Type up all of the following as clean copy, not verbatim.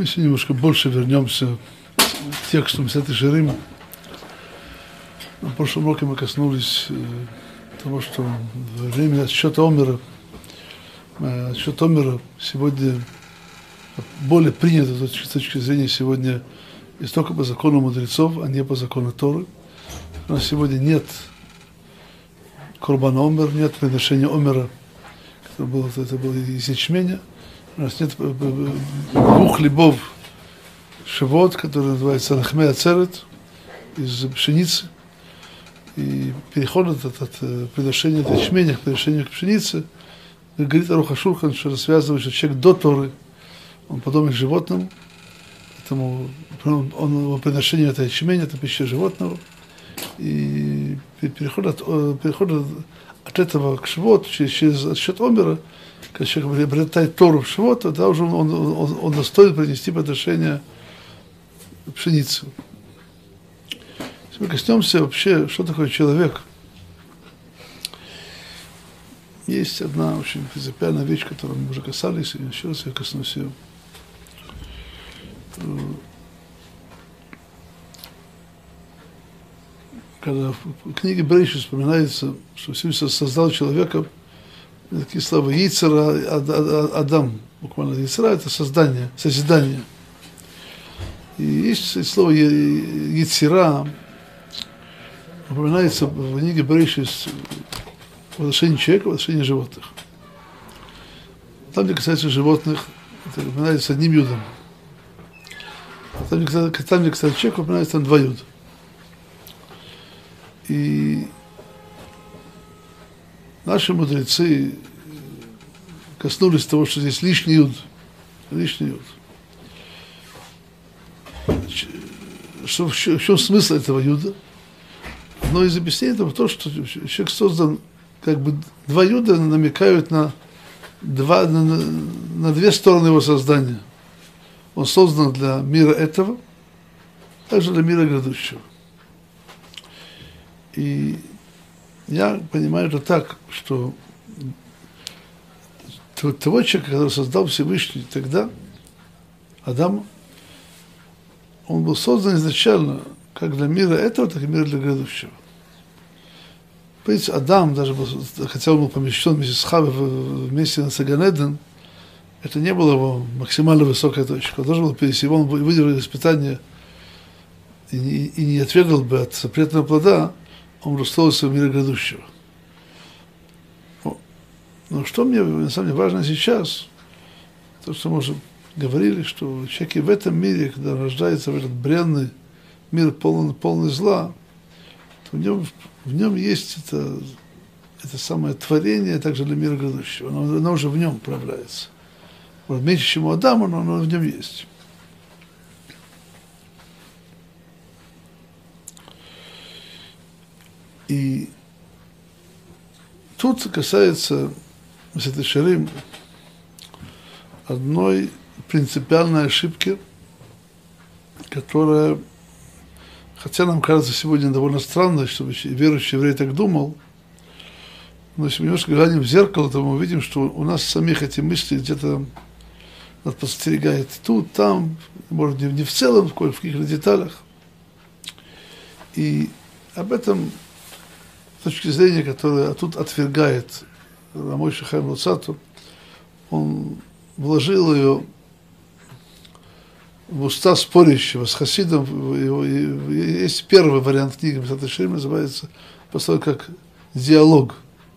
Мы сегодня немножко больше вернемся к тексту Месилат Йешарим. На прошлом уроке мы коснулись того, что во время отсчета Омера, сегодня более принято с точки зрения сегодня есть только по закону мудрецов, а не по закону Торы. У нас сегодня нет Корбана Омер, нет приношения Омера, это было из ячменя. У нас нет двух хлебов шивот, который называется Лахмей Ацерет, из пшеницы. И переход от приношения от ячменя к приношению к пшенице, говорит Арух ха-Шулхан, что связывает, что человек до Торы, он подобен животному, поэтому он приношение это ячмень, это пища животного. И переход от этого к шивот, через отсчет Омера, когда человек приобретает Тору в шивот, тогда уже он достоин принести подношение пшеницы. Если мы коснемся вообще, что такое человек, есть одна очень принципиальная вещь, которую мы уже касались, и еще раз я коснусь ее. Когда в книге Берешит вспоминается, что Всевышний создал человека, такие слова Йицера, Адам, буквально Йицера, это создание, созидание. И есть слово Йицера, упоминается в книге Берешит в отношении человека, в отношении животных. Там, где касается животных, это упоминается одним юдом. А там, где касается человека, упоминается там два юда. И наши мудрецы коснулись того, что здесь лишний юд. Лишний юд. В чем смысл этого юда? Одно из объяснений это то, что человек создан, как бы два юда намекают на две стороны его создания. Он создан для мира этого, также для мира грядущего. И я понимаю это так, что того человека, который создал Всевышний тогда, Адам, он был создан изначально как для мира этого, так и мира для грядущего. В принципе, Адам, даже хотя он был помещен вместе с Хавой вместе на Гаен-Эден, это не было его максимально высокая точка. Он должен был перейти, он выдержал испытание и не отвергал бы от запретного плода, он расстался в мире грядущего. Но что мне, на самом деле, важно сейчас, то, что мы уже говорили, что человек и в этом мире, когда рождается в этот бренный мир, полный зла, то в нем есть это самое творение также для мира грядущего. Оно уже в нем проявляется. Вот меньше, чем у Адама, но оно в нем есть. И тут касается Месилат Йешарим одной принципиальной ошибки, которая, хотя нам кажется сегодня довольно странной, чтобы верующий еврей так думал, но если мы немножко глянем в зеркало, то мы увидим, что у нас самих эти мысли где-то нас подстерегает тут, там, может, не в целом, в каких-то деталях. И об этом с точки зрения, которая тут отвергает Рамойша Хаим Луцату, он вложил ее в уста спорящего с хасидом. Есть первый вариант книги Месилат Йешарим, называется построен как диалог.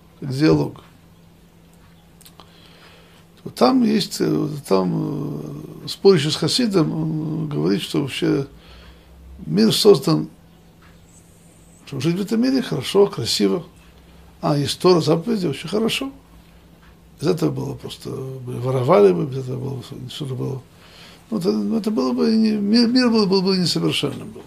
Там есть, спорящий с хасидом, он говорит, что вообще мир создан, что жить в этом мире хорошо, красиво. Есть Тора, заповеди, очень хорошо. Без этого было просто, воровали бы, без этого было что-то было. Это было бы, мир был бы несовершенным. Был.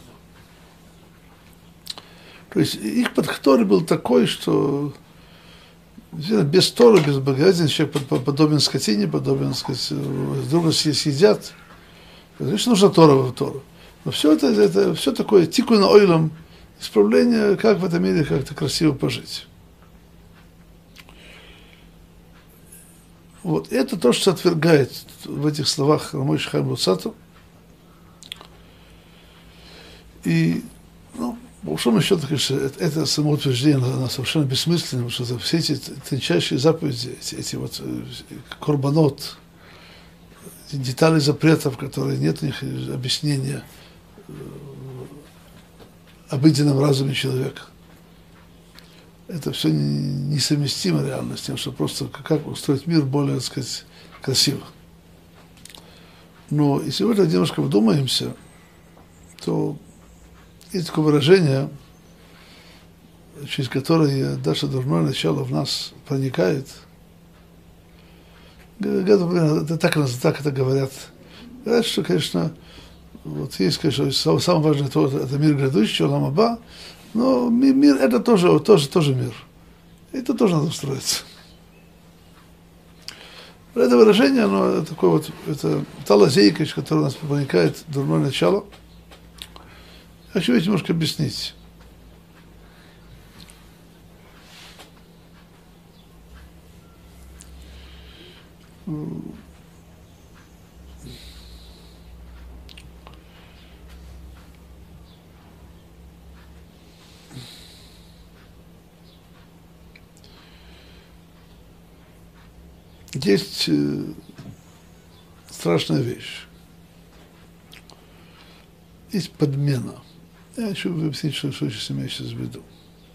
То есть их подход Торе был такой, что без Торы, без богоизбежности человек подобен скотине, подобен, сказать, друга съедят. Конечно, нужна Тора. Но все это все такое тикун ойлом, исправление, как в этом мире как-то красиво пожить. Вот это то, что отвергает в этих словах Рамойша Хаим Луцату, И, ну, по большому счету, конечно, это самоутверждение, оно совершенно бессмысленно, потому что все эти тончайшие заповеди, эти вот корбанот, детали запретов, которые нет у них объяснения обыденном разуме человека. Это все несовместимо реально с тем, что просто как устроить мир более, так сказать, красиво. Но если мы так немножко вдумаемся, то есть такое выражение, через которое даже дурное начало в нас проникает. Это так это говорят. Говорят, что, конечно, вот есть, конечно, самое важное, это мир грядущий, Олам Аба, но мир это тоже мир. Это тоже надо устроиться. Это выражение, оно такое вот, это та лазейка, из которой у нас проникает дурное начало. Хочу это немножко объяснить. Есть страшная вещь. Есть подмена. Я хочу объяснить, что сейчас имею сейчас в виду.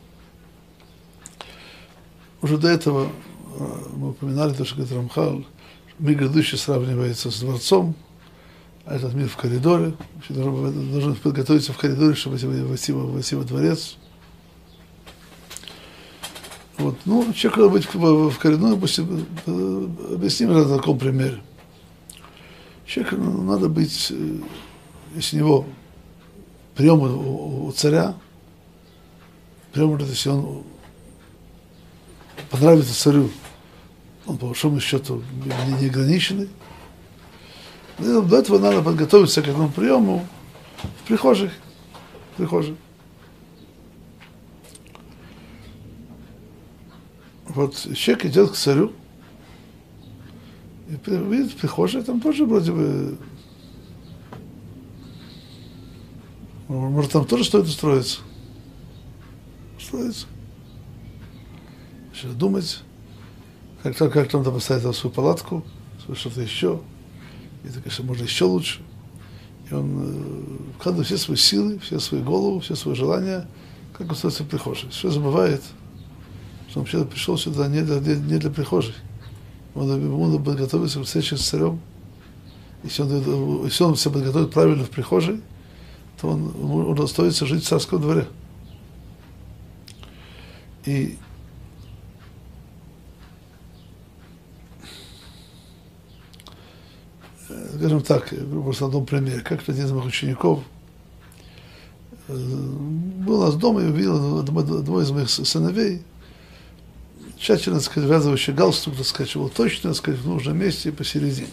Уже до этого мы упоминали то, что говорит Рамхаль, мир грядущий сравнивается с дворцом, а этот мир в коридоре. Должен подготовиться в коридоре, чтобы войти во дворец. Вот. Ну, человек надо быть в коридоре, объясним это на таком примере. Человеку надо быть, если у него прием у царя, прием это, если он понравится царю, он по большому счету не ограниченный. До этого надо подготовиться к этому приему в прихожей. Вот человек идет к царю, и видит в прихожей, там тоже вроде бы, может, там тоже стоит устроиться. Начать думать, как там поставить там свою палатку, что-то еще. И это, конечно, можно еще лучше. И он вкладывает все свои силы, все свои головы, все свои желания, как устроиться в прихожей. Все забывает, что он вообще пришел сюда не для прихожей. Ему надо подготовиться к встрече с царем. Если он себя подготовит правильно в прихожей, то он удостоится жить в царском дворе. И скажем так, просто на одном примере, как-то один из моих учеников был у нас дома и увидел одного из моих сыновей, тщательно, так сказать, вязывающий галстук, так сказать, был точно, так сказать, в нужном месте и посередине.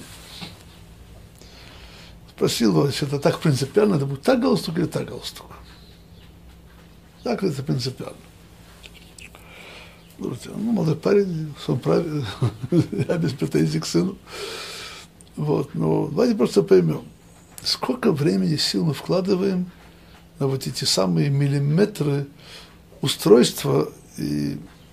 Спросил его, если это так принципиально, это будет так галстук или так галстук? Так это принципиально. Ну, молодой парень, он правильный, я без претензий к сыну. Вот, но давайте просто поймем, сколько времени, сил мы вкладываем на вот эти самые миллиметры устройства и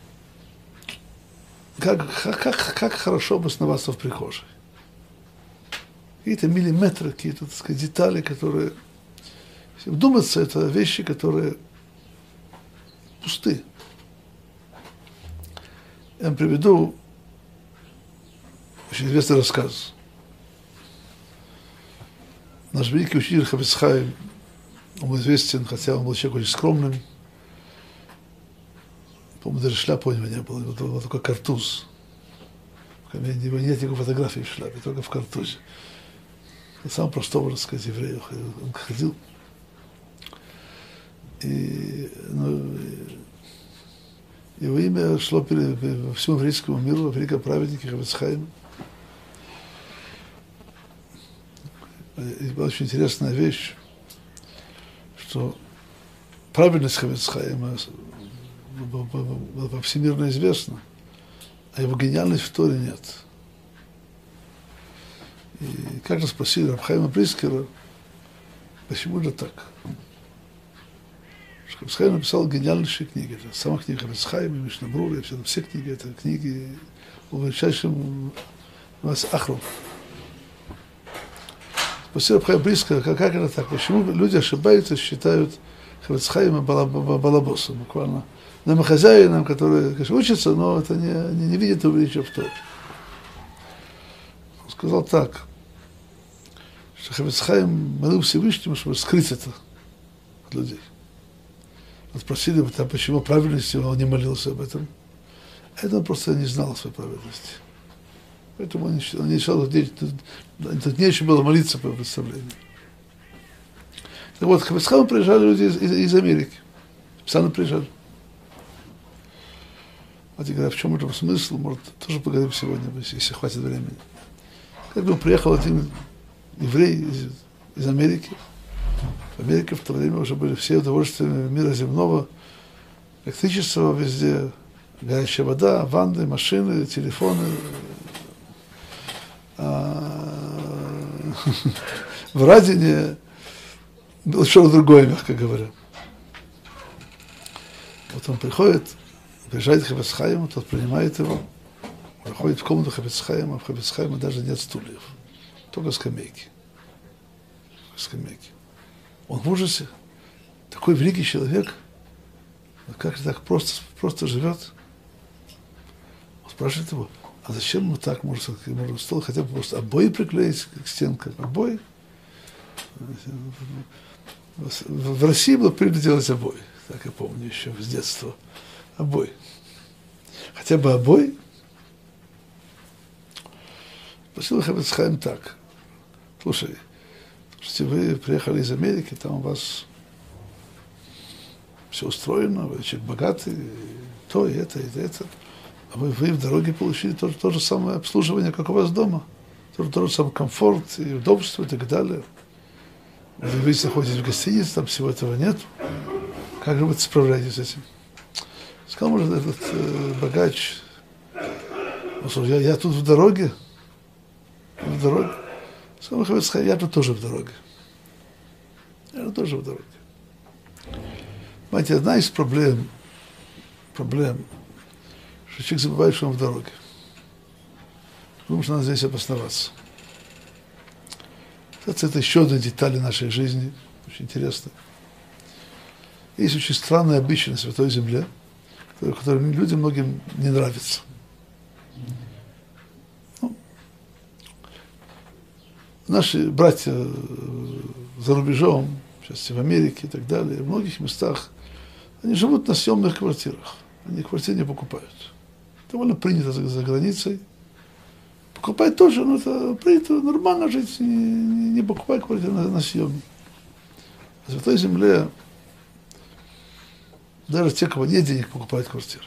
как хорошо обосноваться в прихожей. Какие-то миллиметры, какие-то, так сказать, детали, которые... Если вдуматься, это вещи, которые пусты. Я вам приведу очень известный рассказ. Наш великий учитель Хафец Хаим, он был известен, хотя он был человек очень скромным. По-моему, даже шляпы у него не было, был только картуз. Нет никакой фотографии в шляпе, только в картузе. Самый простой, так сказать, еврей. Он ходил. И его имя шло по всему еврейскому миру, великом праведнике Хафец Хаим. И была очень интересная вещь, что правильность Хафец Хаима была всемирно известна, а его гениальность в Торе нет. И как-то спросили Раб Хаима Прискера, почему же так? Хафец Хаим написал гениальнейшие книги. Это сама книга Хафец Хаим, Мишна Брура, все книги, это книги величайшим Ахром. Спасибо, Хаим близко, как это так? Почему люди ошибаются, считают Хафец Хаима балабосом, буквально домохозяином, который, конечно, учится, но это не видит величия в Торе. Он сказал так, что Хафец Хаим молил Всевышнему, чтобы скрыть это от людей. Вот спросили, почему правильности он не молился об этом. Это он просто не знал о своей праведности. Поэтому он не считал, тут нечего было молиться по представлению. Так вот, к Хафец Хаиму приезжали люди из Америки. Специально приезжали. Вот я говорю, в чем это смысл? Может, тоже поговорим сегодня, если хватит времени. Как бы приехал один еврей из Америки. В Америке в то время уже были все удовольствия мира земного. Электричество везде, горячая вода, ванны, машины, телефоны. В Радине было что-то другое, мягко говоря. Вот он приезжает к Хафец Хаиму, тот принимает его, проходит в комнату Хафец Хаима, в Хафец Хаима даже нет стульев, только скамейки. Он в ужасе. Такой великий человек, как же так просто живет? Он спрашивает его, а зачем ему так, может стол хотя бы просто обои приклеить к стенкам? Обои? В России было принято делать обои, так я помню еще с детства. Обои. Хотя бы обои. Спросил Хафец Хаим так. Слушай, вы приехали из Америки, там у вас все устроено, вы человек богатый, то и это, а вы в дороге получили то же самое обслуживание, как у вас дома, тот же самый комфорт и удобство и так далее. Вы находитесь в гостинице, там всего этого нет. Как же вы справляетесь с этим? Сказал, может, этот богач, он сказал, я тут в дороге. Сказал, Хафец Хаим, я тут тоже в дороге. Понимаете, одна из проблем, что человек забывает, что он в дороге. Потому что надо здесь обосноваться. Это еще одна деталь нашей жизни, очень интересная. Есть очень странный обычай на Святой Земле, который людям многим не нравится. Наши братья за рубежом, сейчас в Америке и так далее, в многих местах, они живут на съемных квартирах. Они квартиры не покупают. Довольно принято за границей. Покупать тоже, но это принято нормально жить, не покупать квартиру на съемник. В Святой Земле даже те, кого нет денег, покупают квартиры.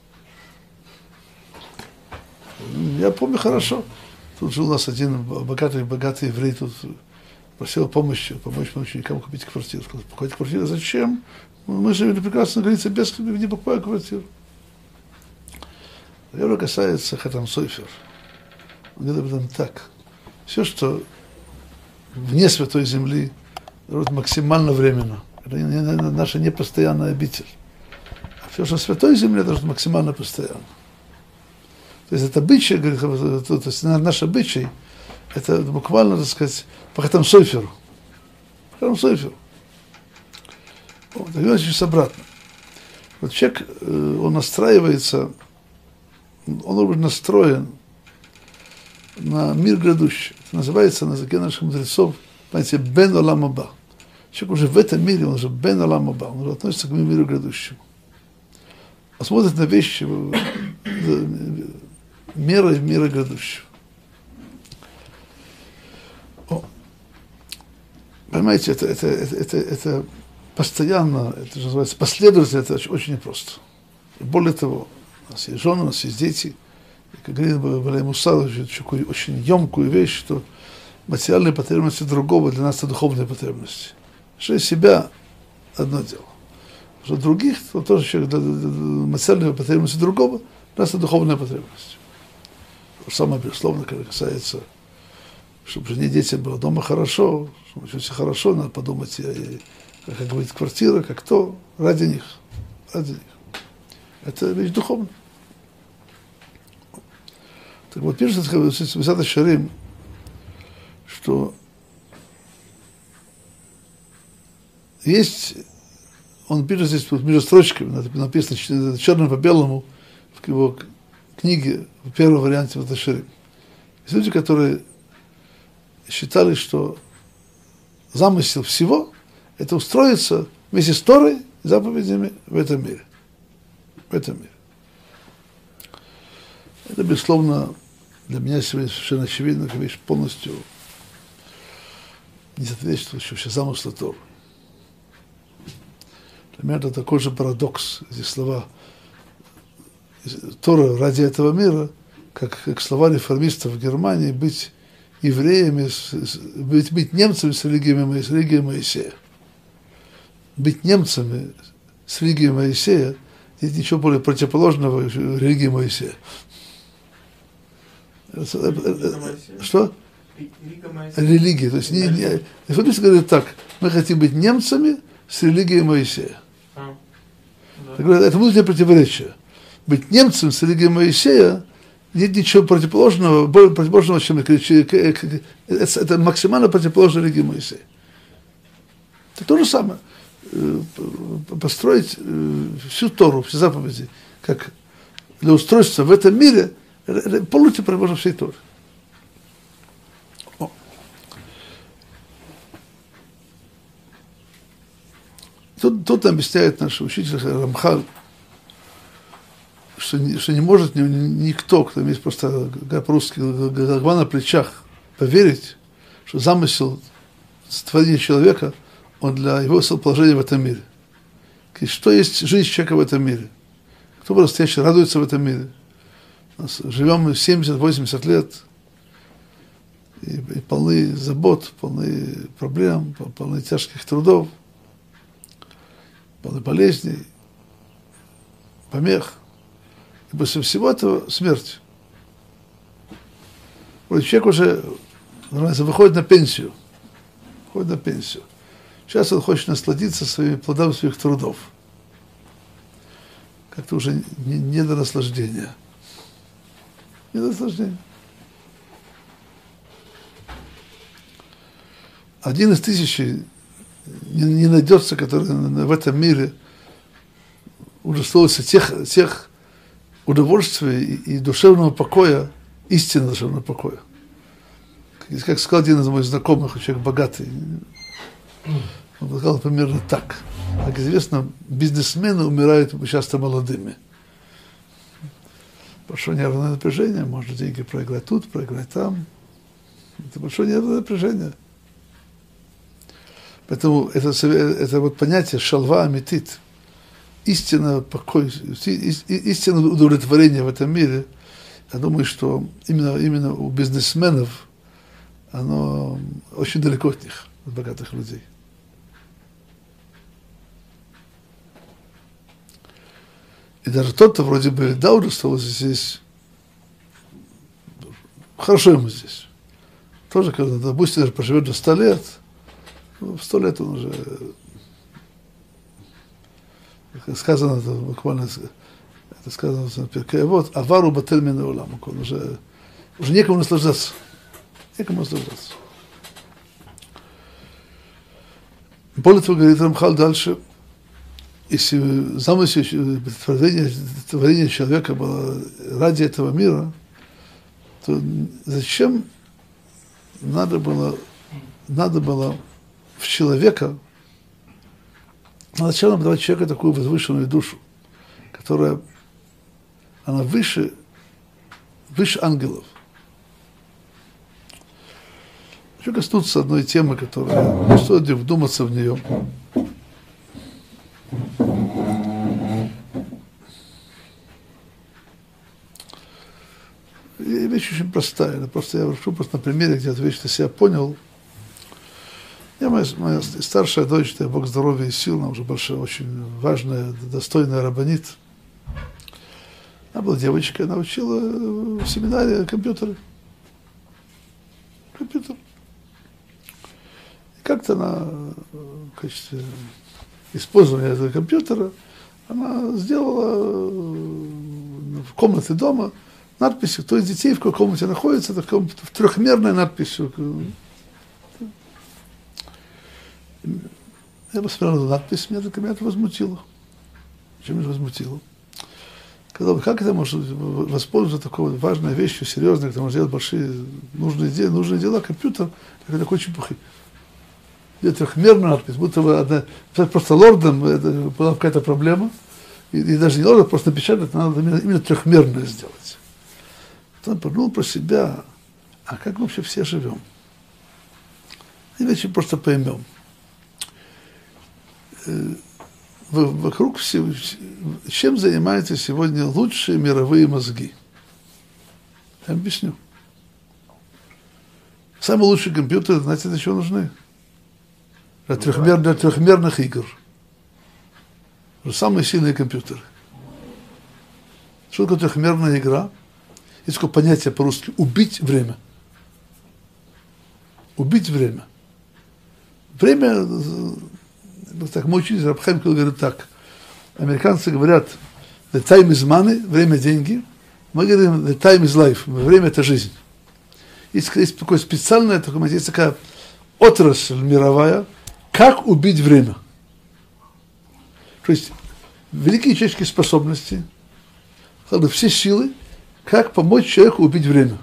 Я помню хорошо. Тут жил у нас один богатый еврей, тут просил помощь ученикам купить квартиру. Сказал, покупать квартиру зачем? Мы живем на прекрасной границе, без не покупаем квартиру. Что касается Хатам Сойфер, он говорит об этом так. Все, что вне Святой Земли, максимально временно. Это наша непостоянная обитель. А все, что в Святой Земле, это максимально постоянно. То есть это обычай, говорит, то есть наш обычай, это буквально, так сказать, по Хатам Сойферу. Хатам Сойферу. Вот, значит, обратно. Вот человек, он настраивается, он должен быть настроен на мир грядущий. Это называется на языке наших мудрецов, понимаете, бен олам аба. Человек уже в этом мире, он уже бен олам аба, он уже относится к миру грядущему. Он смотрит на вещи мира грядущего. Понимаете, это постоянно, это же называется последовательно, это очень непросто. И более того, у нас есть жены, у нас есть дети. И, как говорит Балей Мусар, очень емкую вещь, что материальные потребности другого для нас это духовные потребности. Что из себя одно дело. Что других, то тоже материальные потребности другого для нас это духовная потребность. Самое безусловно, когда касается, чтобы жене и детям было дома хорошо, чтобы все хорошо, надо подумать как говорит квартира, как то, ради них. Ради них. Это вещь духовная. Так вот, пишет Месилат Йешарим, что есть, он пишет здесь между строчками, написано черным по белому в его книге, в первом варианте Месилат Йешарим. Есть люди, которые считали, что замысел всего – это устроиться вместе с Торой и заповедями в этом мире. В этом мире. Это, безусловно, для меня сегодня совершенно очевидно, как вещь полностью не соответствующая замыслу Торы. Для меня это такой же парадокс, эти слова Тора ради этого мира, как слова реформистов в Германии, быть евреями, быть немцами с религией Моисея. Быть немцами с религией Моисея, нет ничего более противоположного религии Моисея. Что? Религия. То есть реформисты говорят так: мы хотим быть немцами с религией Моисея. Это внутреннее противоречие. Быть немцем с религией Моисея нет ничего противоположного, более противоположного, чем это максимально противоположно религии Моисея. Это то же самое. Построить всю Тору, все заповеди, как для устройства в этом мире, это полностью противоположно всей Торе. Тут объясняет наш учитель Рамхаль, что не может никто, кто имеет просто, как по-русски, голова на плечах, поверить, что замысел творения человека, он для его положения в этом мире. Что есть жизнь человека в этом мире? Кто по-настоящему радуется в этом мире? Живем 70-80 лет, и полны забот, полны проблем, полны тяжких трудов, полны болезней, помех. И после всего этого смерть. Вот человек уже выходит на пенсию. Сейчас он хочет насладиться своими плодами своих трудов. Как-то уже не до наслаждения. Не до наслаждения. Один из тысячи не найдется, который в этом мире удостоился тех удовольствия и душевного покоя, истинного душевного покоя. Как сказал один из моих знакомых, человек богатый, он сказал примерно так: как известно, бизнесмены умирают часто молодыми. Большое нервное напряжение, можно деньги проиграть тут, проиграть там. Это большое нервное напряжение. Поэтому это вот понятие шалва амитит, истинное покой, истинное удовлетворение в этом мире, я думаю, что именно у бизнесменов оно очень далеко от них, от богатых людей. И даже тот-то вроде бы да удостоился здесь, хорошо ему здесь. Тоже, когда, допустим, даже проживет до 100 лет, в 100 лет он уже, как сказано, это буквально, это сказано в Перкей Авот, авару батель мин хаолам, он уже некому наслаждаться. Более того, говорит Рамхаль дальше, если замысел творения человека было ради этого мира, то зачем надо было в человека, зачем нам давать человеку такую возвышенную душу, которая, она выше ангелов. Хочу коснуться одной темы, которая стоит вдуматься в нее. И вещь очень простая. Я прошу просто на примере, где эту вещь для себя понял. Моя старшая дочь, дай Бог здоровья и сил, она уже большая, очень важная, достойная раббанит. Она была девочкой, она учила в семинаре компьютер. Как-то она в качестве использования этого компьютера, она сделала в комнате дома надпись, кто из детей в какой комнате находится, такая трехмерная надпись. Я посмотрел на надпись, меня это возмутило. Чем меня возмутило? Сказал, как это может воспользоваться такой важной вещью, серьезной, когда можно делать большие нужные дела, компьютер, такой чепухи. Где трехмерная надпись, будто бы просто лордом это была какая-то проблема. И даже не лордом, просто напечатать, надо именно трехмерное сделать. Потом подумал про себя, а как мы вообще все живем? Иначе просто поймем. Вокруг всего, чем занимаются сегодня лучшие мировые мозги? Я объясню. Самые лучшие компьютеры, знаете, для чего нужны? Для трехмерных игр. Самые сильные компьютеры. Что такое трехмерная игра? Есть такое понятие по-русски убить время. Убить время. Время, так мой учитель Раб Хаим говорит так. Американцы говорят, the time is money, время деньги. Мы говорим, the time is life, время это жизнь. Есть такое специальное, есть такая отрасль мировая, как убить время. То есть великие человеческие способности, все силы, как помочь человеку убить время.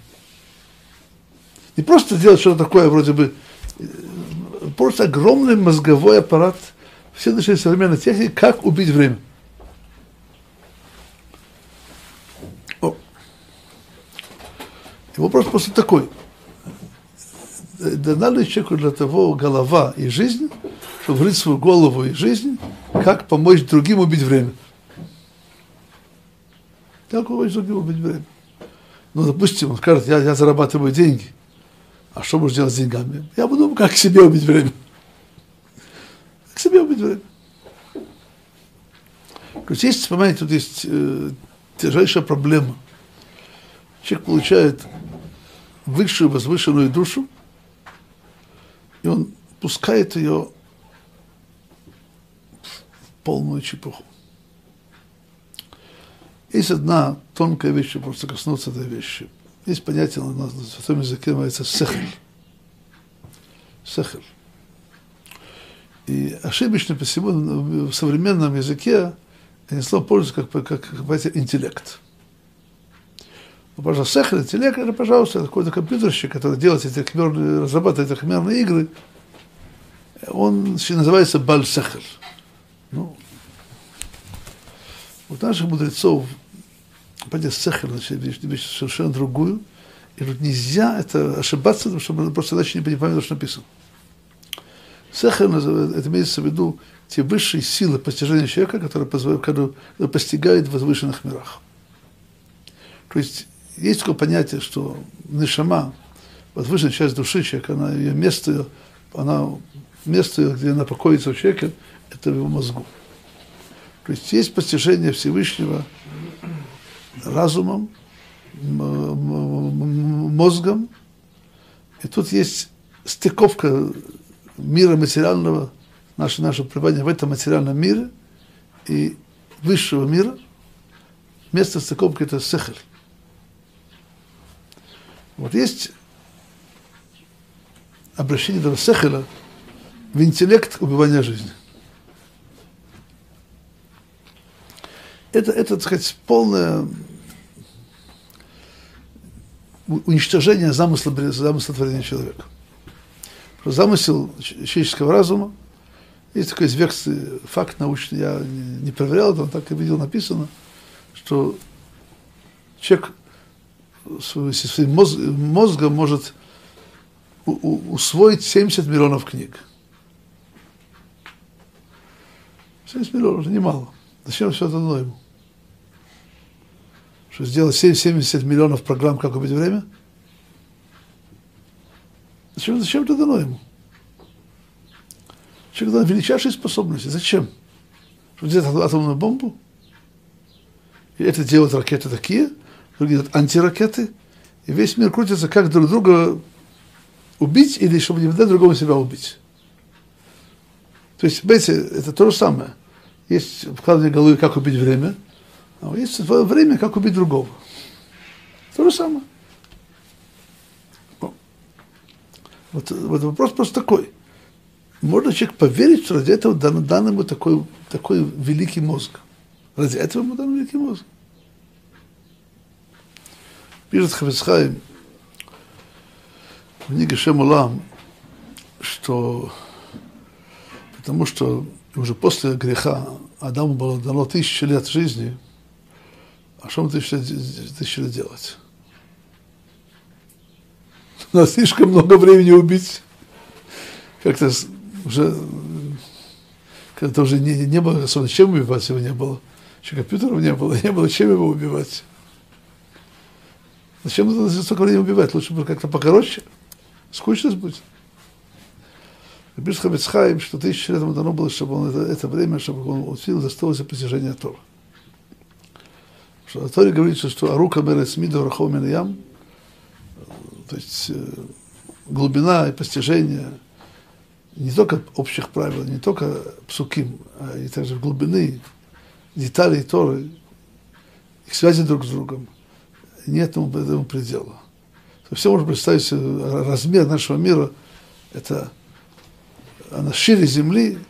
Не просто делать что-то такое, вроде бы, просто огромный мозговой аппарат, все наши современные техники, как убить время. И вопрос просто такой. Дана ли человеку для того голова и жизнь, чтобы врыть свою голову и жизнь, как помочь другим убить время? Как помочь другим убить время? Ну, допустим, он скажет, я зарабатываю деньги. А что будешь делать с деньгами? Я буду, как себе убить время. Как себе убить время. То есть, понимаете, тут есть тяжелейшая проблема. Человек получает высшую, возвышенную душу, и он пускает ее в полную чепуху. Есть одна тонкая вещь, просто коснуться этой вещи. Есть понятие, у нас на святом языке называется сехель. Сехель. И ошибочно посему в современном языке это слово пользуется как интеллект. Ну, пожалуйста, сехель, интеллект, это, пожалуйста, какой-то компьютерщик, который делает разрабатывает трехмерные игры, он называется баль сехель. Ну, вот наших мудрецов, понятие сехель, вещь совершенно другую, и тут нельзя это ошибаться, потому что мы просто иначе не понимаем, что написано. Сехель, это имеется в виду те высшие силы постижения человека, которые постигают в возвышенных мирах. То есть такое понятие, что нешама, возвышенная часть души человека, ее место, где она покоится у человека, это в его мозгу. То есть постижение Всевышнего разумом, мозгом, и тут есть стыковка мира материального, наше пребывание в этом материальном мире и высшего мира. Место стыковки – это сехель. Вот есть обращение этого сехеля в интеллект убивания жизни. Это, так сказать, полное уничтожение замысла творения человека. Замысел человеческого разума, есть такой известный факт научный, я не проверял, но так и видел написано, что человек своим мозгом может усвоить 70 миллионов книг. 70 миллионов, это немало. Зачем все это дано ему? Что сделать 70 миллионов программ, как убить время? Зачем это дано ему? Человек дал величайшие способности. Зачем? Чтобы делать атомную бомбу? И это делают ракеты такие, другие делают антиракеты. И весь мир крутится, как друг друга убить или чтобы не дать другому себя убить. То есть, понимаете, это то же самое. Есть вкладывание головы, как убить время, а есть время, как убить другого. То же самое. Вот вопрос просто такой. Можно человек поверить, что ради этого дан ему такой великий мозг. Ради этого ему дан великий мозг. Пишет Хафец Хаим в книге Шем Олам, что потому что уже после греха Адаму было дано 1000 лет жизни, а что ему 1000 лет делать? У нас слишком много времени убить. Как-то уже, когда уже не было особенно чем убивать, его не было. Еще компьютеров не было чем его убивать. Зачем надо столько времени убивать? Лучше бы как-то покороче. Скучно будет. Пишет Хафец Хаим, что 1000 лет ему дано было, чтобы он это время, чтобы он усилил застоялся постижение Торы. Что о Торе говорится, что Арука мерец миду рахов мен ям, то есть глубина и постижение не только общих правил, не только псуким, а и также глубины, деталей Торы, их связи друг с другом. Нет этому предела. Все можно представить себе размер нашего мира, это она шире земли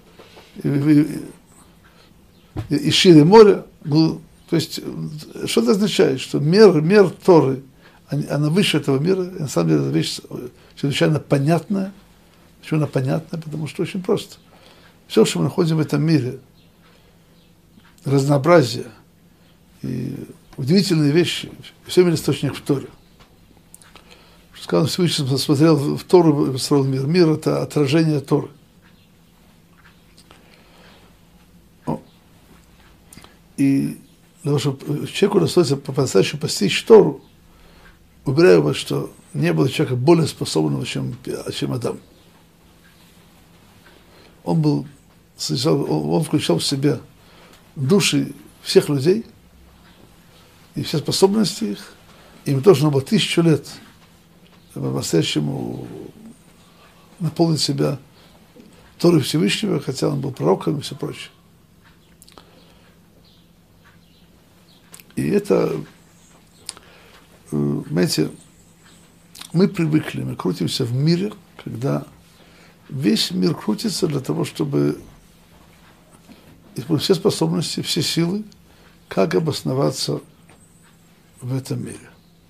и шире моря. То есть, что это означает? Что мир Торы, она выше этого мира, и на самом деле это вещь чрезвычайно понятная. Почему она понятная? Потому что очень просто. Все, что мы находим в этом мире, разнообразие и удивительные вещи, все имели источник в Торе. Сказано, Всевышний смотрел в Тору и строил мир. Мир – это отражение Торы. И для того, чтобы человеку удостоится по-настоящему постичь Тору, уверяю вас, что не было человека более способного, чем Адам. Он включал в себя души всех людей и все способности их. Им должно было 1000 лет по-настоящему наполнить себя Торой Всевышнего, хотя он был пророком и все прочее. И это, знаете, мы привыкли, мы крутимся в мире, когда весь мир крутится для того, чтобы использовать все способности, все силы, как обосноваться в этом мире.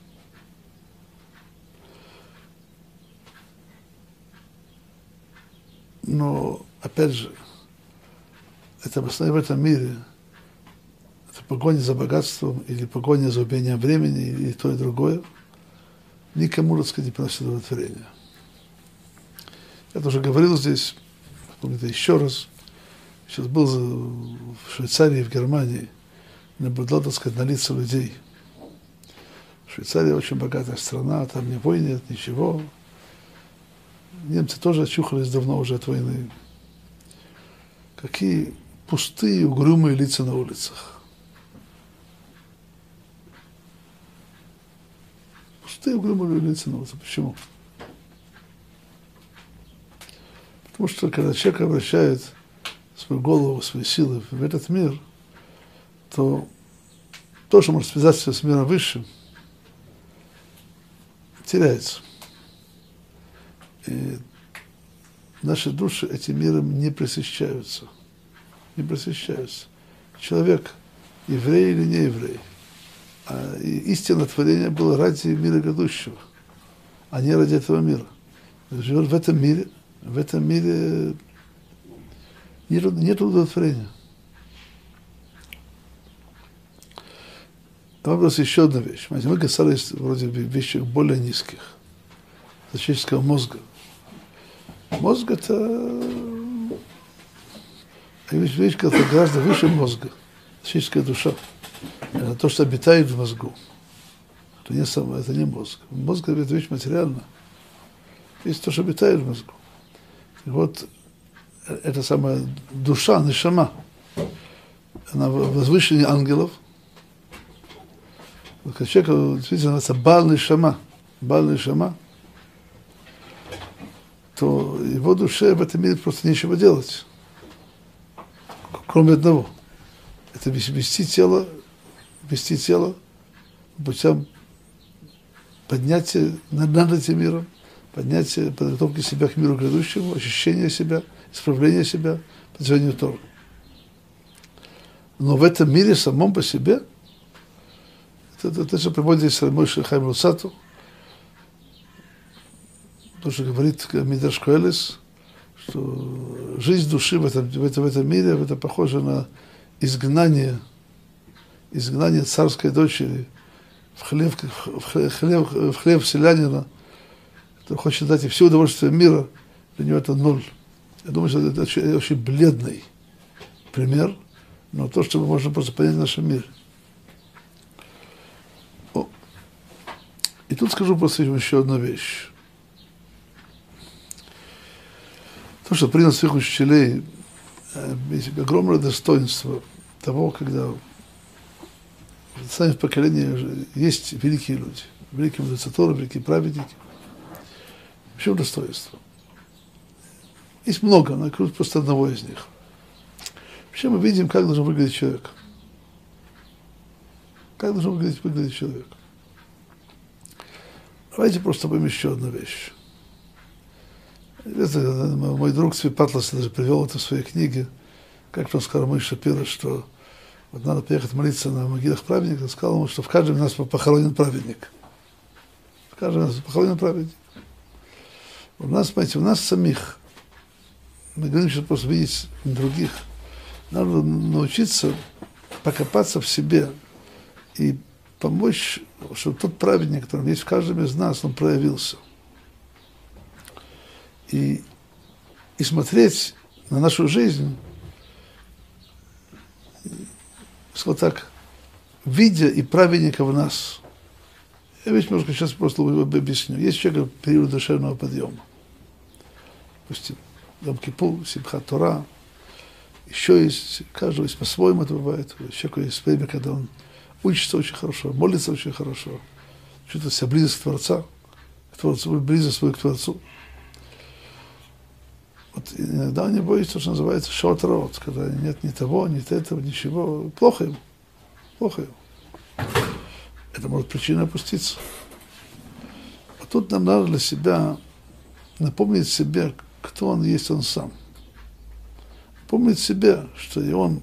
Но, опять же, это обоснование в этом мире, это погоня за богатством или погоня за убиением времени, или то и другое, никому, так сказать, не приносит удовлетворения. Я тоже говорил здесь, помните, еще раз, сейчас был в Швейцарии, в Германии, наблюдал, так сказать, на лица людей. Швейцария очень богатая страна, там ни войн нет, ничего. Немцы тоже очухались давно уже от войны. Какие пустые, угрюмые лица на улицах. Пустые, угрюмые лица на улицах. Почему? Потому что когда человек обращает свою голову, свои силы в этот мир, то то, что может связаться с миром высшим, теряется. И наши души этим миром не пресыщаются. Не пресыщаются. Человек, еврей или не еврей, и истинное творение было ради мира грядущего, а не ради этого мира. Живет в этом мире нет удовлетворения. Вопрос еще одна вещь. Мы касались вроде бы вещей более низких, человеческого мозга. Мозг – это вещь, которая гораздо выше мозга, человеческая душа. Это то, что обитает в мозгу. Это не мозг. Мозг – это вещь материальная. Есть то, что обитает в мозгу. И вот эта самая душа, нешама, она возвышеннее ангелов. Человек действительно называется баал нешама. Баал нешама. то его душе в этом мире просто нечего делать, кроме одного. Это вести тело путем поднятия над этим миром, поднятия, подготовки себя к миру грядущему, ощущения себя, исправления себя, подтверждения Торы. Но в этом мире самом по себе, это же приводит здесь Мойше Хаим Луцату, то, что говорит Мидраш Коэлес, что жизнь души в этом мире, это похоже на изгнание царской дочери в хлев селянина, который хочет дать ей все удовольствие мира, для него это ноль. Я думаю, что это очень бледный пример, но то, что мы можем просто понять в нашем мире. И тут скажу просто еще одну вещь. То, что принял своих учителей, есть огромное достоинство того, когда в самом поколении есть великие люди, великие мудрецы Торы, великие праведники. В чем достоинство? Есть много, но я просто одного из них. Вообще мы видим, как должен выглядеть человек. Как должен выглядеть человек. Давайте просто поймем еще одну вещь. Это, мой друг Цви Патлас даже привел это в своей книге, как он сказал Мой Шапира, что вот надо поехать молиться на могилах праведников, он сказал ему, что в каждом из нас похоронен праведник. В каждом из нас похоронен праведник. У нас, понимаете, у нас самих, мы говорим, что просто видеть других, надо научиться покопаться в себе и помочь, чтобы тот праведник, который есть в каждом из нас, он проявился. И смотреть на нашу жизнь, сказал так, видя и праведника в нас. Я ведь, может, сейчас просто объясню. Есть человек период душевного подъема. Допустим, Йом-Кипур, Симхат Тора. Еще есть, каждого есть по-своему это бывает. Человек есть время, когда он учится очень хорошо, молится очень хорошо, чувствует себя близость к Творцу, близость свою к Творцу. Вот иногда у него есть то, что называется шот-рот, когда нет ни того, ни этого, ничего. Плохо ему. Это может причина опуститься. А тут нам надо для себя напомнить себе, кто он есть он сам. Помнить себе, что и он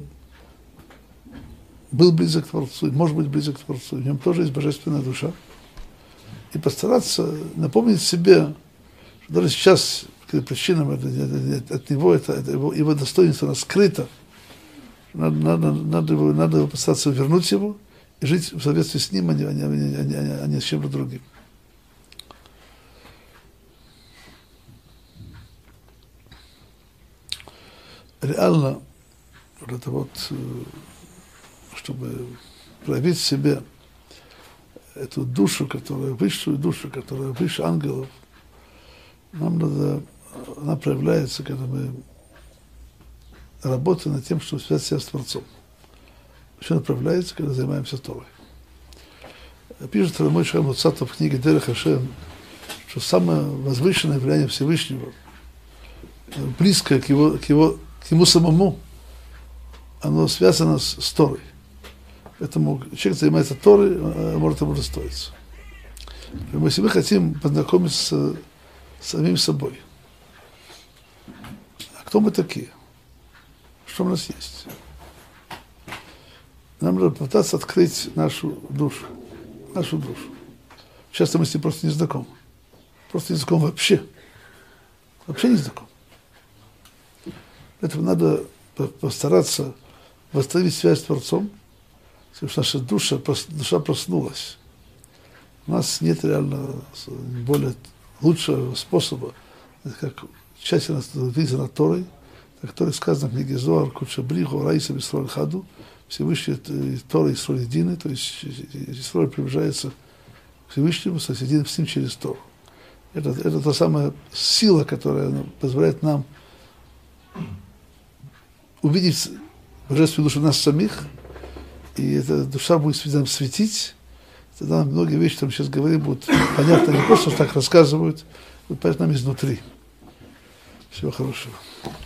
был близок к Творцу, и может быть близок к Творцу, в нем тоже есть божественная душа. И постараться напомнить себе, что даже сейчас, когда причинам от него, его достоинство скрыто, надо его постараться вернуть его и жить в соответствии с ним, а не с чем-то другим. Реально, вот это вот, чтобы проявить в себе эту душу, высшую душу, которая выше ангелов, она проявляется, когда мы работаем над тем, чтобы связать себя с Творцом. Еще она проявляется, когда занимаемся Торой. Пишет Мойше Хаим Луцату в книге Дерех Хашем, что самое возвышенное влияние Всевышнего, близкое к ему самому, оно связано с Торой. Поэтому человек занимается Торой, может ему достоиться. Если мы хотим познакомиться с самим собой, а кто мы такие? Что у нас есть? Нам надо пытаться открыть нашу душу. Часто мы с ней просто не знакомы. Просто не знакомы вообще. Вообще не знакомы. Поэтому надо постараться восстановить связь с Творцом, чтобы наша душа проснулась. У нас нет реально более лучшего способа, как тщательно следить за Торой, о которой сказано в книге Зоар, Кудша Бриху, Раиса Бисроль Хаду, Всевышний Тора и Исроль едины, то есть Исроль приближается к Всевышнему, соединен с ним через Тору. Это та самая сила, которая позволяет нам увидеть божественную душу нас самих, и эта душа будет нам светить, тогда многие вещи, которые мы сейчас говорим, будут понятны, не просто так рассказывают, будут понятны нам изнутри. Всего хорошего.